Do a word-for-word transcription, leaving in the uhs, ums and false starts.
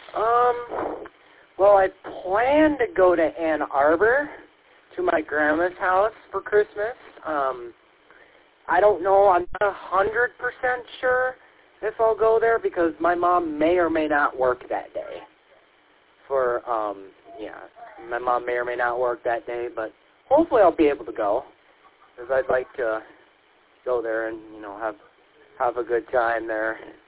Um, well, I plan to go to Ann Arbor to my grandma's house for Christmas. Um, I don't know. I'm not one hundred percent sure if I'll go there because my mom may or may not work that day. For, um, yeah, my mom may or may not work that day, but hopefully I'll be able to go because I'd like to go there and, you know, have have a good time there.